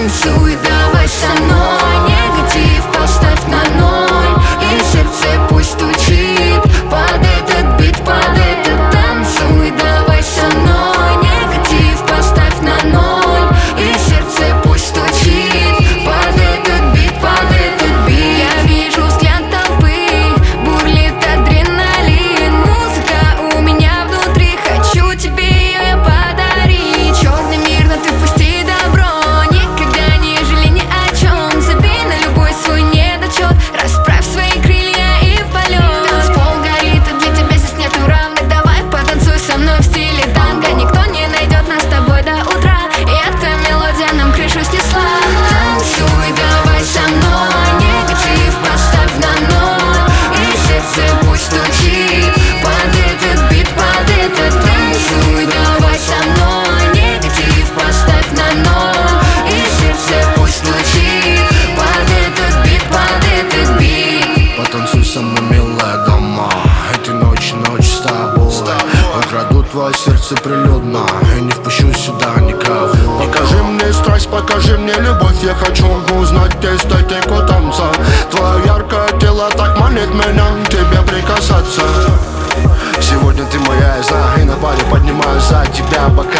Танцуй, давай со мной, негатив поставь на ноль, и сердце пусть стучит под этот бит, под этот. Танцуй, давай со мной, негатив поставь на ноль, и сердце пусть стучит под этот бит, под этот бит. Я вижу взгляд толпы, бурлит адреналин, музыка у меня внутри, хочу тебе ее я подарить. Черный мир, но ты пусти добро, никогда не жалей ни о чем. Забей на любой свой недочет, расправь свои крылья и в полет. Танцпол горит, и для тебя здесь нету равных. Давай потанцуй со мной в стиле танго, никто не найдет нас с тобой до утра, и эта мелодия нам крышу снесла. Танцуй, давай со мной, негатив поставь на ноль, и сердце пусть стучит под этот бит, под этот. Танцуй, давай со мной, негатив поставь на ноль, и сердце пусть стучит под этот бит, под этот бит. Потанцуй со мной, милая дама, этой ночи ночь с тобой. Украду твое сердце прилюдно и не впущу сюда никого. Покажи мне страсть, покажи мне любовь, я хочу узнать эстетику танца. Твое яркое тело так манит меня к тебе прикасаться. Сегодня ты моя, я знаю, и на баре поднимаю за тебя бока.